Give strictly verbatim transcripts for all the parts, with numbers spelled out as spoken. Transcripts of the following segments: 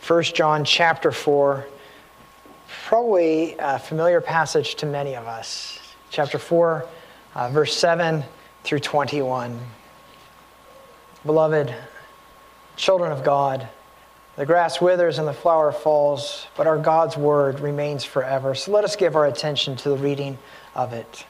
First John chapter four, probably a familiar passage to many of us. Chapter four, uh, verse seven through twenty-one. Beloved children of God, the grass withers and the flower falls, but our God's word remains forever. So let us give our attention to the reading of it.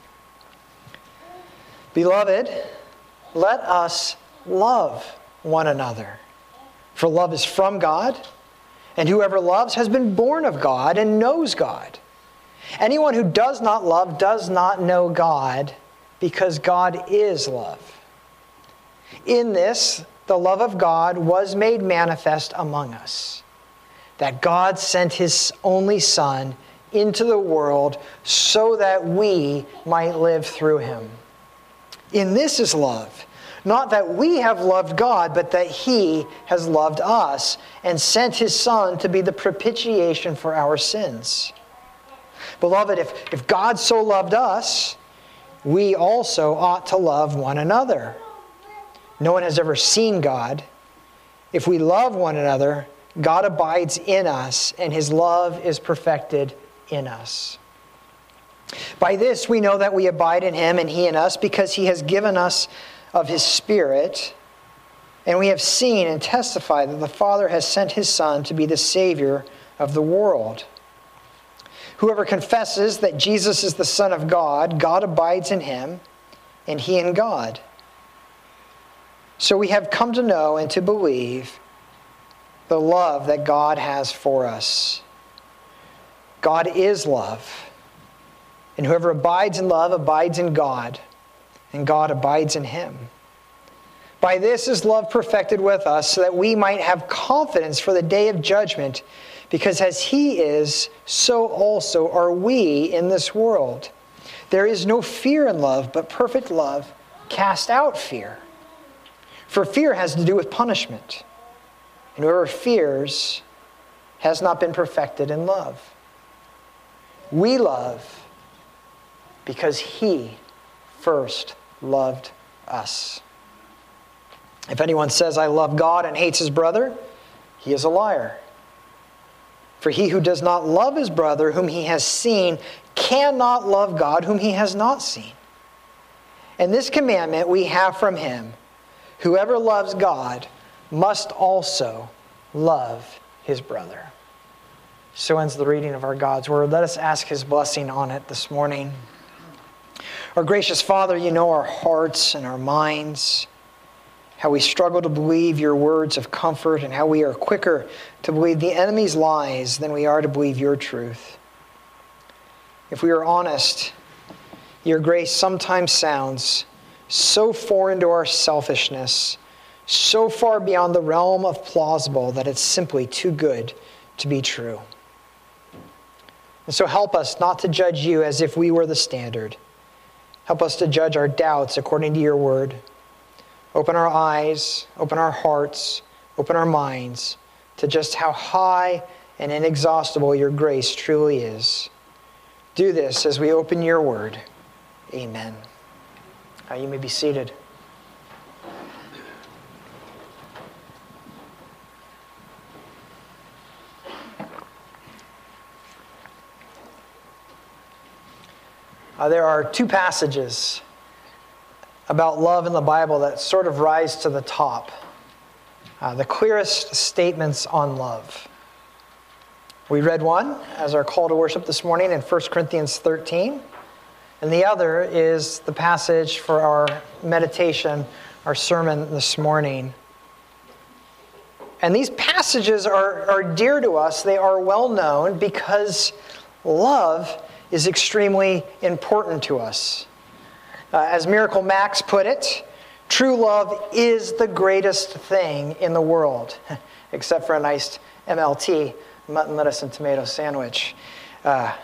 Beloved, let us love one another, for love is from God, and whoever loves has been born of God and knows God. Anyone who does not love does not know God, because God is love. In this, the love of God was made manifest among us, that God sent his only Son into the world so that we might live through him. In this is love, not that we have loved God, but that he has loved us and sent his Son to be the propitiation for our sins. Beloved, if, if God so loved us, we also ought to love one another. No one has ever seen God. If we love one another, God abides in us, and his love is perfected in us. By this we know that we abide in him and he in us, because he has given us of his Spirit, and we have seen and testified that the Father has sent his Son to be the Savior of the world. Whoever confesses that Jesus is the Son of God, God abides in him, and he in God. So we have come to know and to believe the love that God has for us. God is love, and whoever abides in love abides in God, and God abides in him. By this is love perfected with us, so that we might have confidence for the day of judgment, because as he is, so also are we in this world. There is no fear in love, but perfect love casts out fear. For fear has to do with punishment, and whoever fears has not been perfected in love. We love because he first loved us. If anyone says, I love God, and hates his brother, he is a liar. For he who does not love his brother whom he has seen cannot love God whom he has not seen. And this commandment we have from him: whoever loves God must also love his brother. So ends the reading of our God's word. Let us ask his blessing on it this morning. Our gracious Father, you know our hearts and our minds, how we struggle to believe your words of comfort, and how we are quicker to believe the enemy's lies than we are to believe your truth. If we are honest, your grace sometimes sounds so foreign to our selfishness, so far beyond the realm of plausible, that it's simply too good to be true. And so help us not to judge you as if we were the standard. Help us to judge our doubts according to your word. Open our eyes, open our hearts, open our minds to just how high and inexhaustible your grace truly is. Do this as we open your word. Amen. Uh, you may be seated. Uh, there are two passages about love in the Bible that sort of rise to the top. Uh, the clearest statements on love. We read one as our call to worship this morning in First Corinthians thirteen. And the other is the passage for our meditation, our sermon this morning. And these passages are, are dear to us. They are well known because love is extremely important to us. Uh, as Miracle Max put it, true love is the greatest thing in the world, except for a nice M L T, mutton, lettuce, and tomato sandwich. Uh,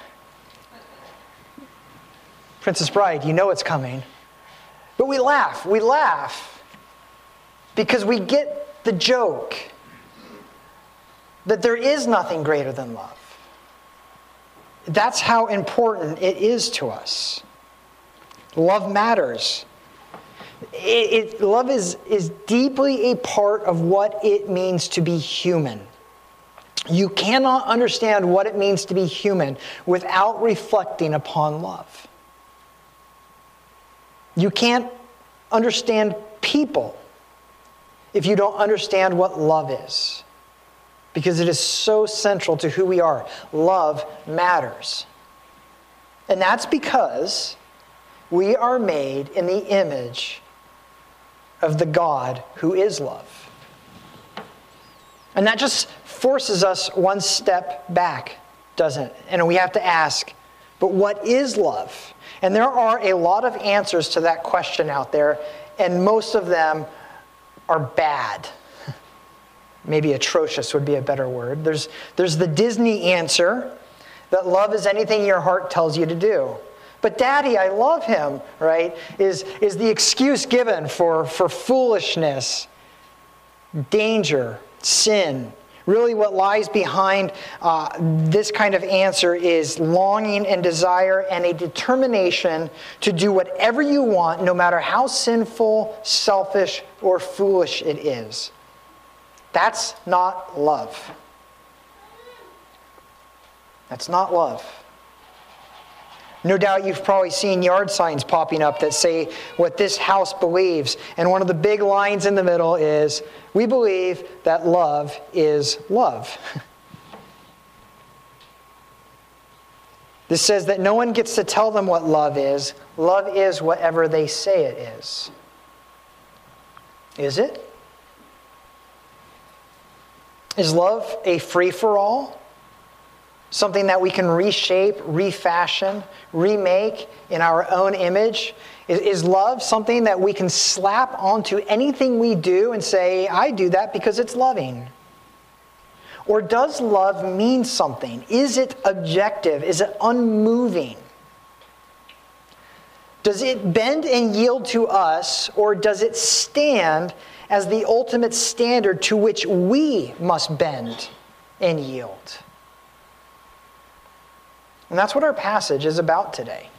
Princess Bride, you know it's coming. But we laugh, we laugh, because we get the joke that there is nothing greater than love. That's how important it is to us. Love matters. It, it, love is, is deeply a part of what it means to be human. You cannot understand what it means to be human without reflecting upon love. You can't understand people if you don't understand what love is, because it is so central to who we are. Love matters. And that's because we are made in the image of the God who is love. And that just forces us one step back, doesn't it? And we have to ask, but what is love? And there are a lot of answers to that question out there, and most of them are bad. Maybe atrocious would be a better word. There's, there's the Disney answer that love is anything your heart tells you to do. But Daddy, I love him, right? Is, is the excuse given for, for foolishness, danger, sin. Really what lies behind uh, this kind of answer is longing and desire and a determination to do whatever you want, no matter how sinful, selfish, or foolish it is. That's not love. That's not love. No doubt you've probably seen yard signs popping up that say what this house believes. And one of the big lines in the middle is, we believe that love is love. This says that no one gets to tell them what love is. Love is whatever they say it is. Is it? Is love a free-for-all? Something that we can reshape, refashion, remake in our own image? Is, is love something that we can slap onto anything we do and say, I do that because it's loving? Or does love mean something? Is it objective? Is it unmoving? Does it bend and yield to us, or does it stand as the ultimate standard to which we must bend and yield? And that's what our passage is about today.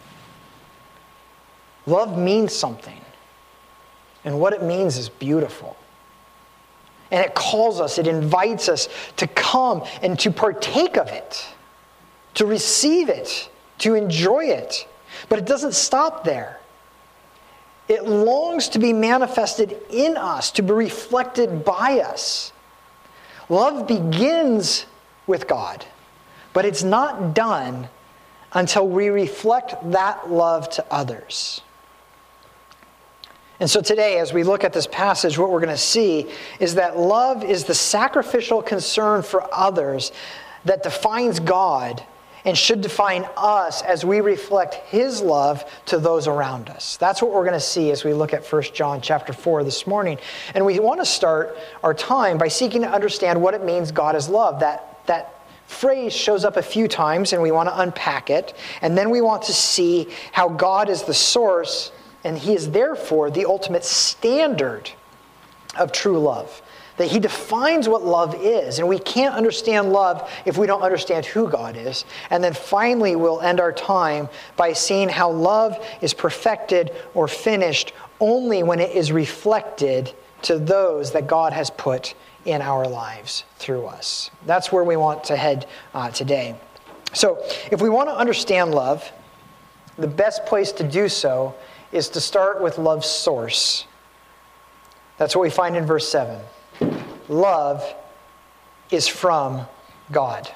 Love means something. And what it means is beautiful. And it calls us, it invites us to come and to partake of it, to receive it, to enjoy it. But it doesn't stop there. It longs to be manifested in us, to be reflected by us. Love begins with God, but it's not done until we reflect that love to others. And so today, as we look at this passage, what we're going to see is that love is the sacrificial concern for others that defines God and should define us as we reflect His love to those around us. That's what we're going to see as we look at First John chapter four this morning. And we want to start our time by seeking to understand what it means God is love. That, that phrase shows up a few times, and we want to unpack it. And then we want to see how God is the source, and He is therefore the ultimate standard of true love. That He defines what love is, and we can't understand love if we don't understand who God is. And then finally, we'll end our time by seeing how love is perfected or finished only when it is reflected to those that God has put in our lives through us. That's where we want to head uh, today. So, if we want to understand love, the best place to do so is to start with love's source. That's what we find in verse seven. Love is from God.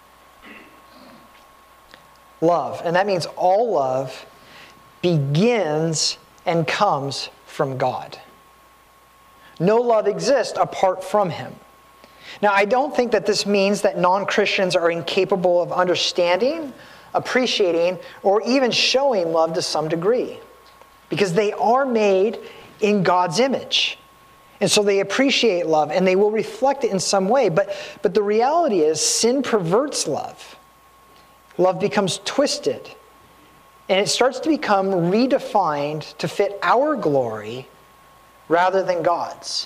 Love, and that means all love begins and comes from God. No love exists apart from Him. Now, I don't think that this means that non-Christians are incapable of understanding, appreciating, or even showing love to some degree, because they are made in God's image. And so they appreciate love, and they will reflect it in some way. But, but the reality is, sin perverts love. Love becomes twisted, and it starts to become redefined to fit our glory rather than God's.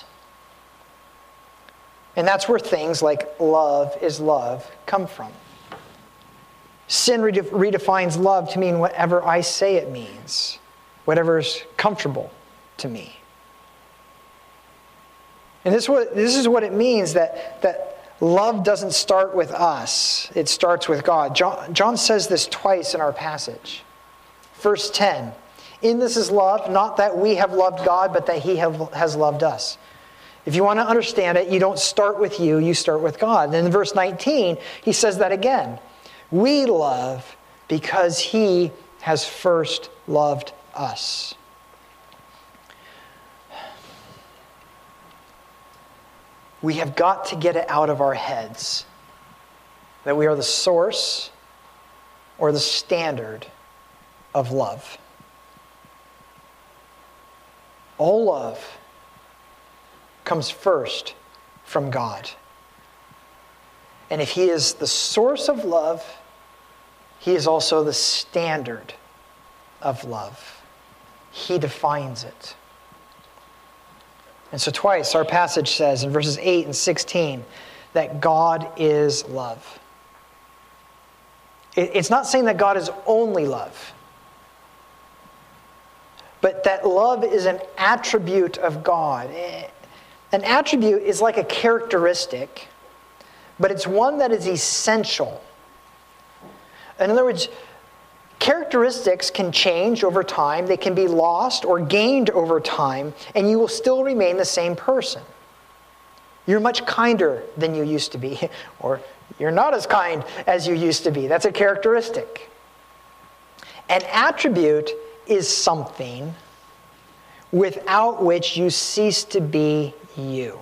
And that's where things like love is love come from. Sin redefines love to mean whatever I say it means, whatever's comfortable to me. And this, what, this is what it means that, that love doesn't start with us. It starts with God. John, John says this twice in our passage. Verse ten, in this is love, not that we have loved God, but that he have, has loved us. If you want to understand it, you don't start with you, you start with God. And in verse nineteen, he says that again. We love because he has first loved us. We have got to get it out of our heads that we are the source or the standard of love. All love comes first from God. And if he is the source of love, he is also the standard of love. He defines it. And so twice our passage says in verses eight and sixteen that God is love. It's not saying that God is only love, but that love is an attribute of God. An attribute is like a characteristic, but it's one that is essential. In other words, characteristics can change over time. They can be lost or gained over time, and you will still remain the same person. You're much kinder than you used to be, or you're not as kind as you used to be. That's a characteristic. An attribute is something without which you cease to be you.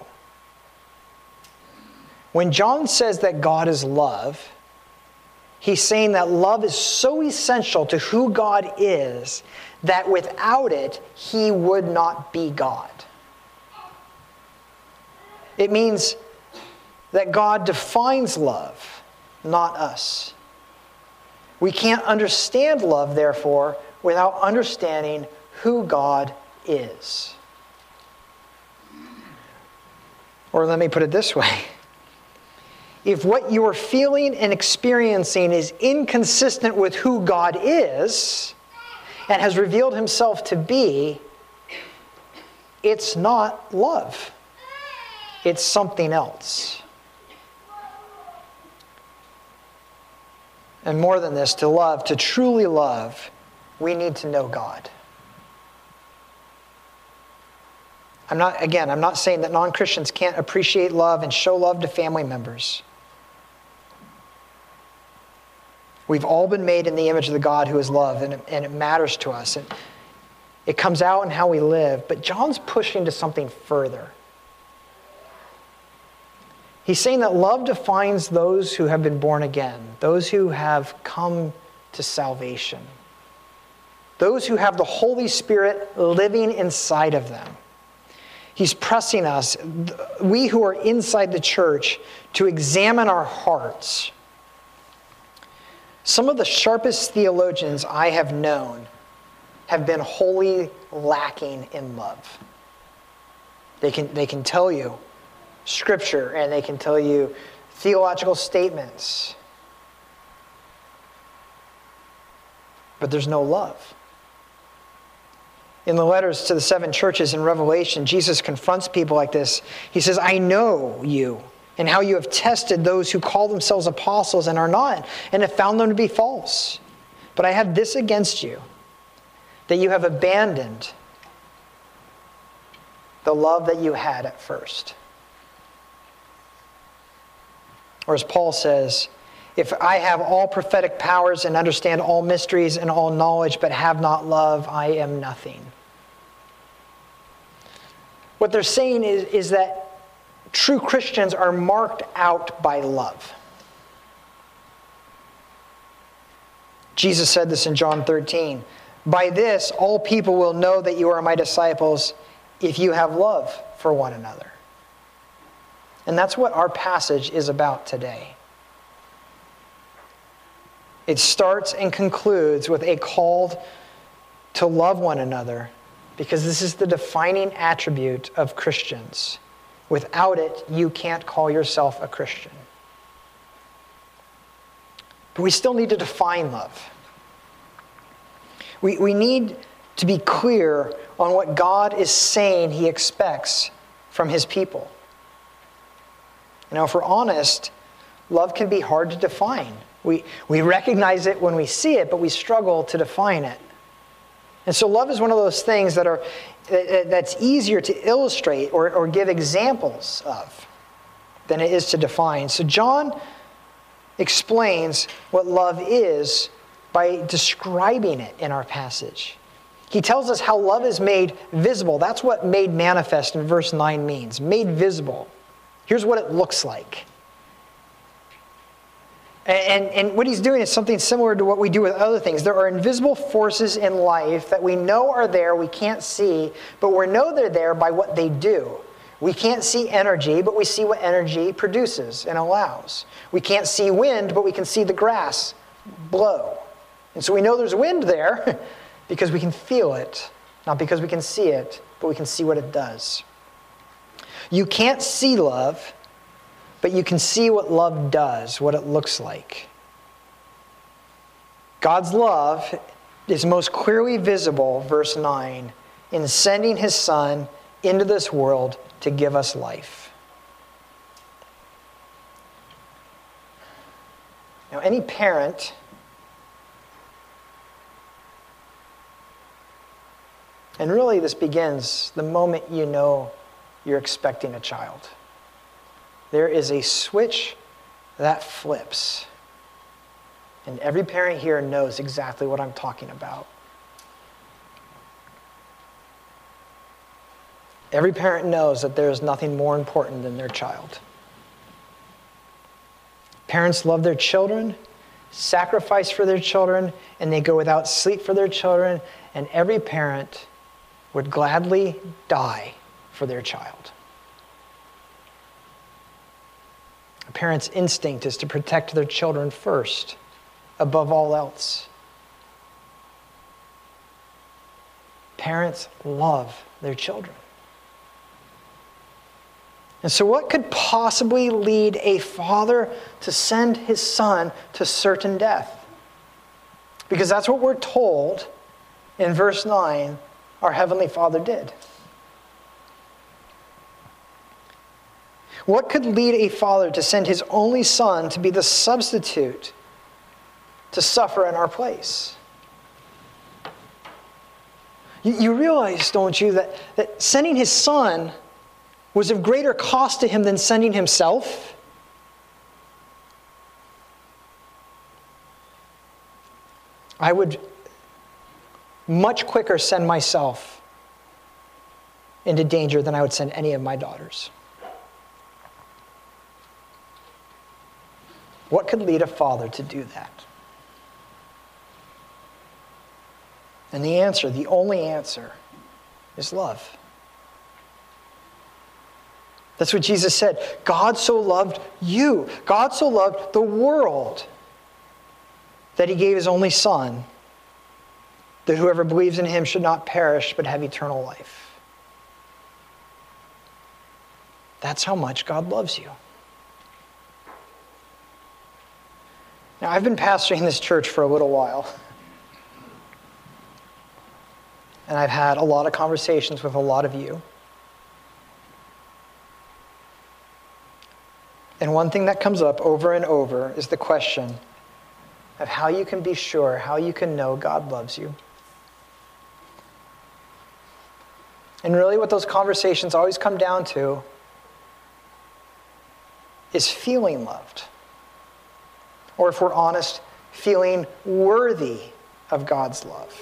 When John says that God is love, he's saying that love is so essential to who God is that without it, he would not be God. It means that God defines love, not us. We can't understand love, therefore, without understanding who God is. Or let me put it this way. If what you are feeling and experiencing is inconsistent with who God is and has revealed himself to be, it's not love. It's something else. And more than this, to love, to truly love, we need to know God. I'm not, again, I'm not saying that non-Christians can't appreciate love and show love to family members. We've all been made in the image of the God who is love, and it, and it matters to us. And it comes out in how we live. But John's pushing to something further. He's saying that love defines those who have been born again, those who have come to salvation, those who have the Holy Spirit living inside of them. He's pressing us, we who are inside the church, to examine our hearts. Some of the sharpest theologians I have known have been wholly lacking in love. They can, they can tell you Scripture and they can tell you theological statements, but there's no love. In the letters to the seven churches in Revelation, Jesus confronts people like this. He says, I know you and how you have tested those who call themselves apostles and are not, and have found them to be false. But I have this against you, that you have abandoned the love that you had at first. Or as Paul says, if I have all prophetic powers and understand all mysteries and all knowledge, but have not love, I am nothing. What they're saying is, is that true Christians are marked out by love. Jesus said this in John thirteen. By this, all people will know that you are my disciples if you have love for one another. And that's what our passage is about today. It starts and concludes with a call to love one another, because this is the defining attribute of Christians. Without it, you can't call yourself a Christian. But we still need to define love. We, we need to be clear on what God is saying he expects from his people. You know, if we're honest, love can be hard to define. We, we recognize it when we see it, but we struggle to define it. And so love is one of those things that are that's easier to illustrate or, or give examples of than it is to define. So John explains what love is by describing it in our passage. He tells us how love is made visible. That's what made manifest in verse nine means. Made visible. Here's what it looks like. And, and, and what he's doing is something similar to what we do with other things. There are invisible forces in life that we know are there, we can't see, but we know they're there by what they do. We can't see energy, but we see what energy produces and allows. We can't see wind, but we can see the grass blow. And so we know there's wind there because we can feel it, not because we can see it, but we can see what it does. You can't see love, but you can see what love does, what it looks like. God's love is most clearly visible, verse nine, in sending his Son into this world to give us life. Now, any parent and really this begins the moment you know you're expecting a child. There is a switch that flips. And every parent here knows exactly what I'm talking about. Every parent knows that there is nothing more important than their child. Parents love their children, sacrifice for their children, and they go without sleep for their children, and every parent would gladly die for their child. A parent's instinct is to protect their children first, above all else. Parents love their children. And so what could possibly lead a father to send his son to certain death? Because that's what we're told in verse nine our Heavenly Father did. What could lead a father to send his only son to be the substitute to suffer in our place? You, you realize, don't you, that, that sending his son was of greater cost to him than sending himself? I would much quicker send myself into danger than I would send any of my daughters. What could lead a father to do that? And the answer, the only answer, is love. That's what Jesus said. God so loved you. God so loved the world that he gave his only Son, that whoever believes in him should not perish but have eternal life. That's how much God loves you. Now, I've been pastoring this church for a little while. And I've had a lot of conversations with a lot of you. And one thing that comes up over and over is the question of how you can be sure, how you can know God loves you. And really what those conversations always come down to is feeling loved. Or if we're honest, feeling worthy of God's love.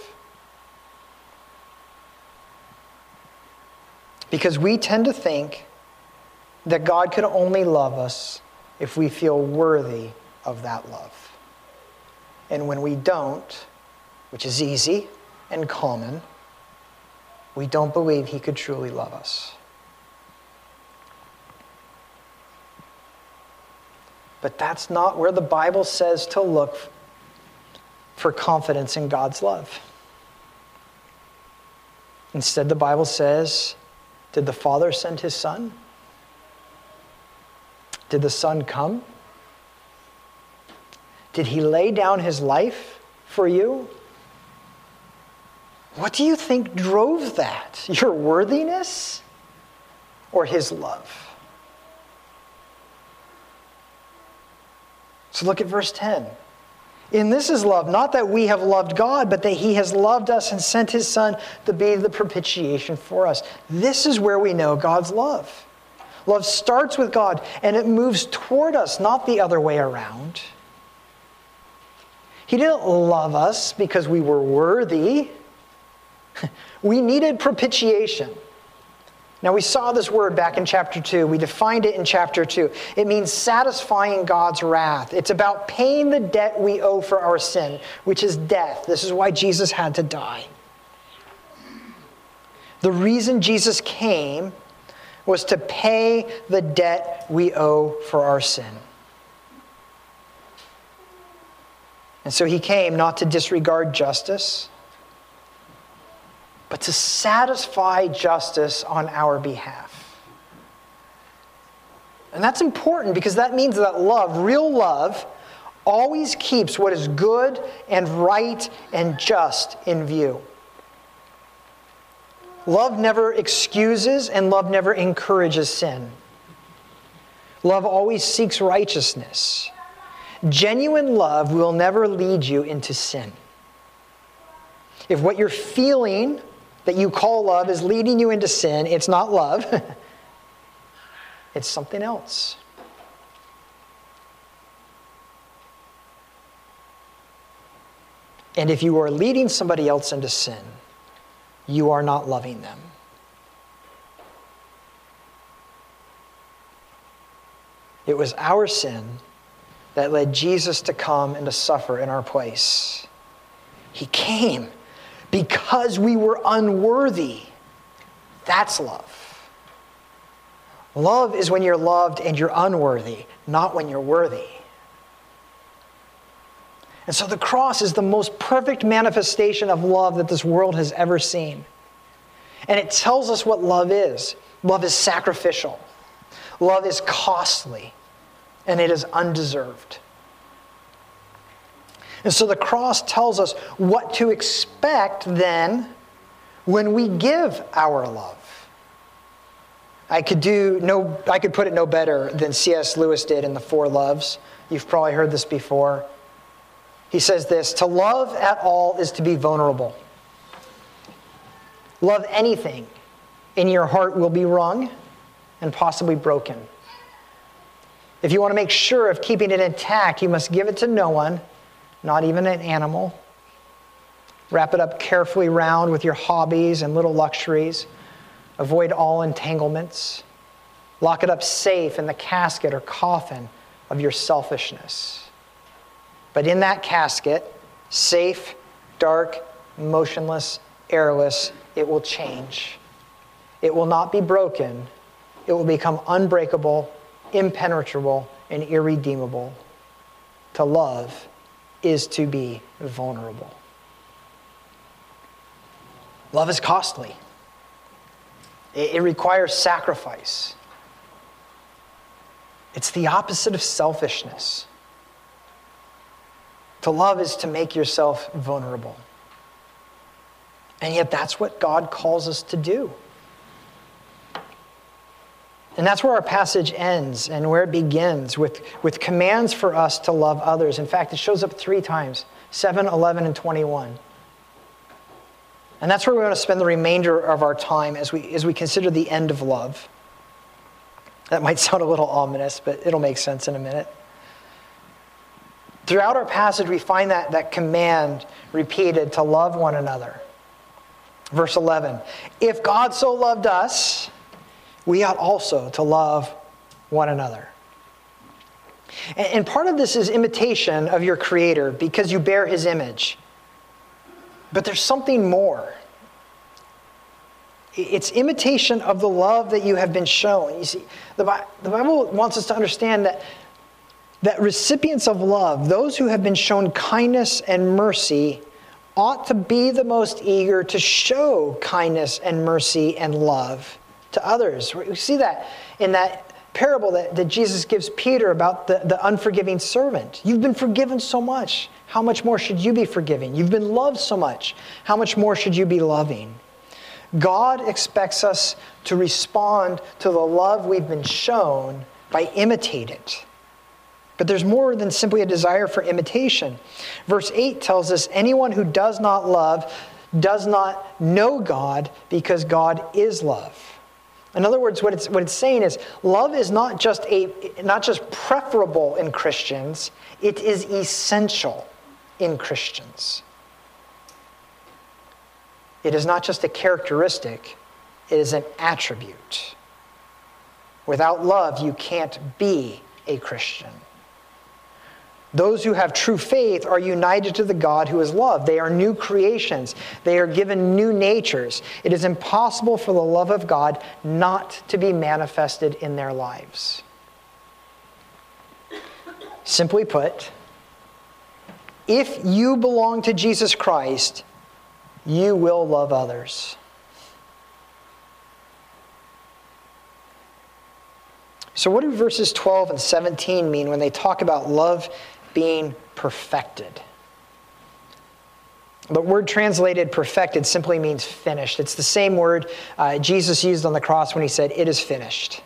Because we tend to think that God could only love us if we feel worthy of that love. And when we don't, which is easy and common, we don't believe he could truly love us. But that's not where the Bible says to look for confidence in God's love. Instead, the Bible says, did the Father send his Son? Did the Son come? Did he lay down his life for you? What do you think drove that? Your worthiness or his love? So look at verse ten. In this is love, not that we have loved God, but that he has loved us and sent his Son to be the propitiation for us. This is where we know God's love. Love starts with God, and it moves toward us, not the other way around. He didn't love us because we were worthy. We needed propitiation. Now, we saw this word back in chapter two. We defined it in chapter two. It means satisfying God's wrath. It's about paying the debt we owe for our sin, which is death. This is why Jesus had to die. The reason Jesus came was to pay the debt we owe for our sin. And so he came not to disregard justice, but to satisfy justice on our behalf. And that's important because that means that love, real love, always keeps what is good and right and just in view. Love never excuses and love never encourages sin. Love always seeks righteousness. Genuine love will never lead you into sin. If what you're feeling that you call love is leading you into sin, it's not love. It's something else. And if you are leading somebody else into sin, you are not loving them. It was our sin that led Jesus to come and to suffer in our place. He came because we were unworthy. That's love. Love is when you're loved and you're unworthy, not when you're worthy. And so the cross is the most perfect manifestation of love that this world has ever seen. And it tells us what love is. Love is sacrificial. Love is costly. And it is undeserved. And so the cross tells us what to expect then when we give our love. I could do no I could put it no better than C S Lewis did in The Four Loves. You've probably heard this before. He says this, to love at all is to be vulnerable. Love anything in your heart will be wrung and possibly broken. If you want to make sure of keeping it intact, you must give it to no one, not even an animal. Wrap it up carefully round with your hobbies and little luxuries. Avoid all entanglements. Lock it up safe in the casket or coffin of your selfishness. But in that casket, safe, dark, motionless, airless, it will change. It will not be broken. It will become unbreakable, impenetrable, and irredeemable. To love is to be vulnerable. Love is costly. It, it requires sacrifice. It's the opposite of selfishness. To love is to make yourself vulnerable. And yet that's what God calls us to do. And that's where our passage ends and where it begins with, with commands for us to love others. In fact, it shows up three times, seven, eleven, and twenty-one. And that's where we want to spend the remainder of our time as we, as we consider the end of love. That might sound a little ominous, but it'll make sense in a minute. Throughout our passage, we find that, that command repeated to love one another. Verse eleven, if God so loved us, we ought also to love one another. And, and part of this is imitation of your Creator because you bear His image. But there's something more. It's imitation of the love that you have been shown. You see, the Bible wants us to understand that that recipients of love, those who have been shown kindness and mercy, ought to be the most eager to show kindness and mercy and love to others. We see that in that parable that, that Jesus gives Peter about the, the unforgiving servant. You've been forgiven so much. How much more should you be forgiving? You've been loved so much. How much more should you be loving? God expects us to respond to the love we've been shown by imitating it. But there's more than simply a desire for imitation. Verse eight tells us, anyone who does not love does not know God, because God is love. In other words, what it's, what it's saying is, love is not just, a, not just preferable in Christians, it is essential in Christians. It is not just a characteristic, it is an attribute. Without love, you can't be a Christian. Those who have true faith are united to the God who is love. They are new creations. They are given new natures. It is impossible for the love of God not to be manifested in their lives. Simply put, if you belong to Jesus Christ, you will love others. So what do verses twelve and seventeen mean when they talk about love being perfected? The word translated perfected simply means finished. It's the same word uh, Jesus used on the cross when he said, "It is finished."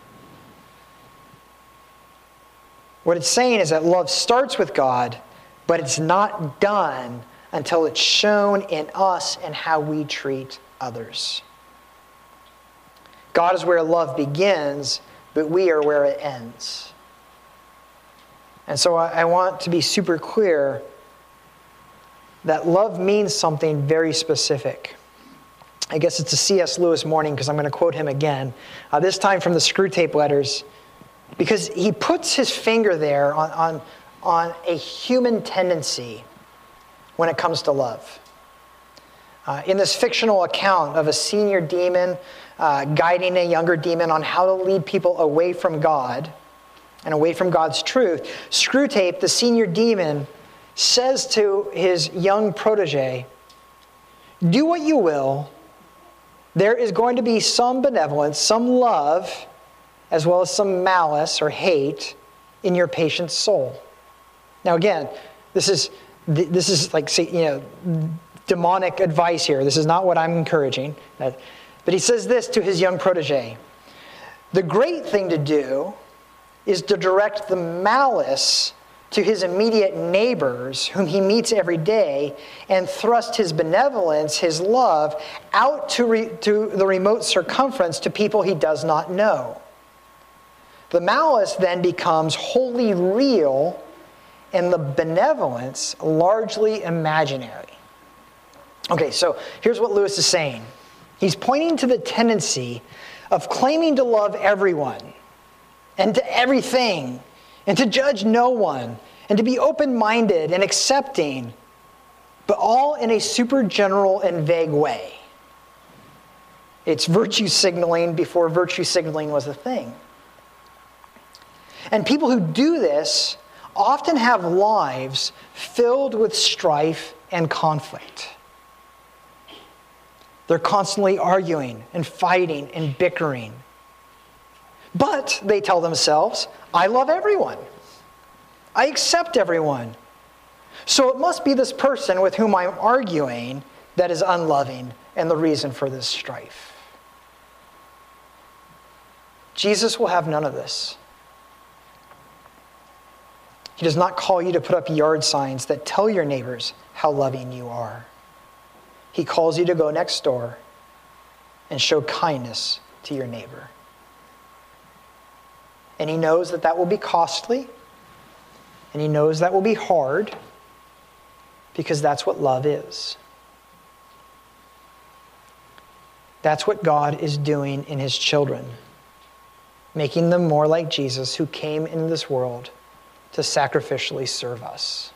What it's saying is that love starts with God, but it's not done until it's shown in us and how we treat others. God is where love begins, but we are where it ends. And so I, I want to be super clear that love means something very specific. I guess it's a C S Lewis morning because I'm going to quote him again, uh, this time from the Screwtape Letters, because he puts his finger there on, on, on a human tendency when it comes to love. Uh, in this fictional account of a senior demon uh, guiding a younger demon on how to lead people away from God and away from God's truth, Screwtape, the senior demon, says to his young protege, "Do what you will, there is going to be some benevolence, some love, as well as some malice or hate in your patient's soul." Now again, this is this is like, you know, demonic advice here. This is not what I'm encouraging. But he says this to his young protege: "The great thing to do is to direct the malice to his immediate neighbors whom he meets every day, and thrust his benevolence, his love, out to, re, to the remote circumference to people he does not know. The malice then becomes wholly real, and the benevolence largely imaginary." Okay, so here's what Lewis is saying. He's pointing to the tendency of claiming to love everyone and to everything, and to judge no one, and to be open-minded and accepting, but all in a super general and vague way. It's virtue signaling before virtue signaling was a thing. And people who do this often have lives filled with strife and conflict. They're constantly arguing and fighting and bickering. But, they tell themselves, I love everyone. I accept everyone. So it must be this person with whom I'm arguing that is unloving and the reason for this strife. Jesus will have none of this. He does not call you to put up yard signs that tell your neighbors how loving you are. He calls you to go next door and show kindness to your neighbor. And he knows that that will be costly, and he knows that will be hard, because that's what love is. That's what God is doing in his children, making them more like Jesus, who came into this world to sacrificially serve us.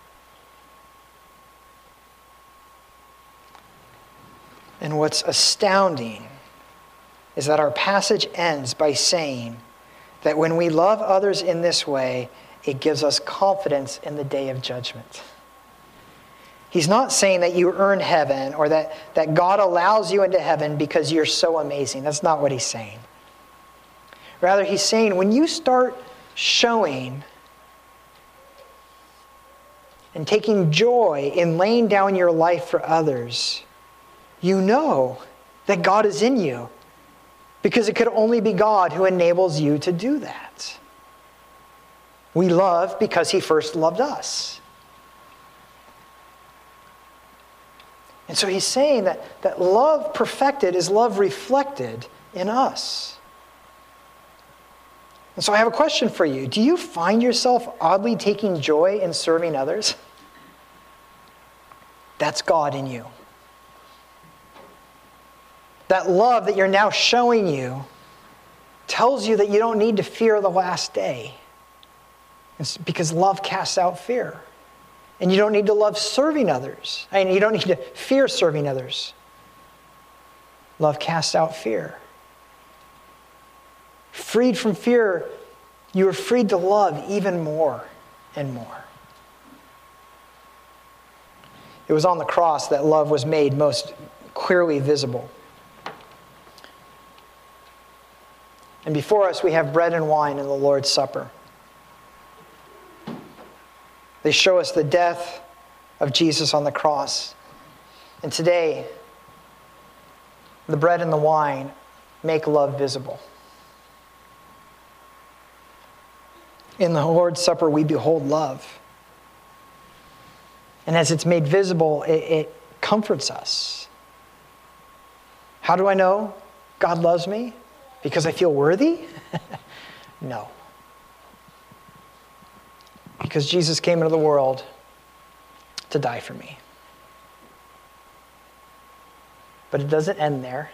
And what's astounding is that our passage ends by saying that when we love others in this way, it gives us confidence in the day of judgment. He's not saying that you earn heaven, or that, that God allows you into heaven because you're so amazing. That's not what he's saying. Rather, he's saying when you start showing and taking joy in laying down your life for others, you know that God is in you, because it could only be God who enables you to do that. We love because he first loved us. And so he's saying that, that love perfected is love reflected in us. And so I have a question for you. Do you find yourself oddly taking joy in serving others? That's God in you. That love that you're now showing you tells you that you don't need to fear the last day. It's because love casts out fear. And you don't need to love serving others. I mean, you don't need to fear serving others. Love casts out fear. Freed from fear, you are freed to love even more and more. It was on the cross that love was made most clearly visible. And before us, we have bread and wine in the Lord's Supper. They show us the death of Jesus on the cross. And today, the bread and the wine make love visible. In the Lord's Supper, we behold love. And as it's made visible, it, it comforts us. How do I know God loves me? Because I feel worthy? No. Because Jesus came into the world to die for me. But it doesn't end there.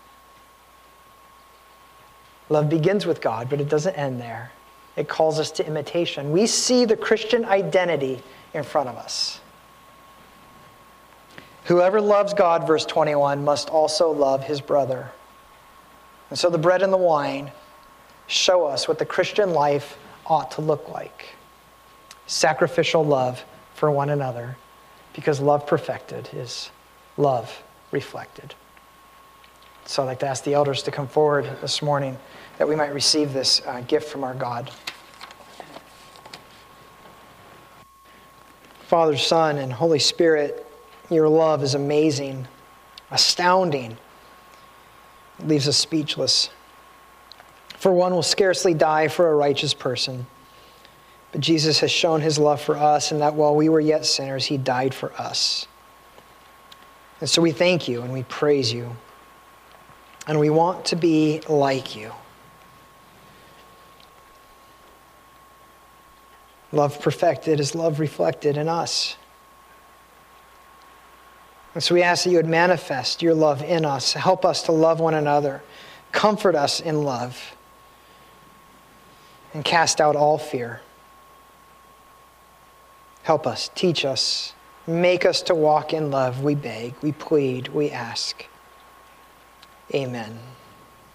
Love begins with God, but it doesn't end there. It calls us to imitation. We see the Christian identity in front of us. Whoever loves God, verse twenty-one, must also love his brother. And so the bread and the wine show us what the Christian life ought to look like. Sacrificial love for one another, because love perfected is love reflected. So I'd like to ask the elders to come forward this morning that we might receive this uh, gift from our God. Father, Son, and Holy Spirit, your love is amazing, astounding. It leaves us speechless. For one will scarcely die for a righteous person. But Jesus has shown his love for us, and that while we were yet sinners, he died for us. And so we thank you and we praise you. And we want to be like you. Love perfected is love reflected in us. And so we ask that you would manifest your love in us. Help us to love one another. Comfort us in love. And cast out all fear. Help us, teach us, make us to walk in love. We beg, we plead, we ask. Amen.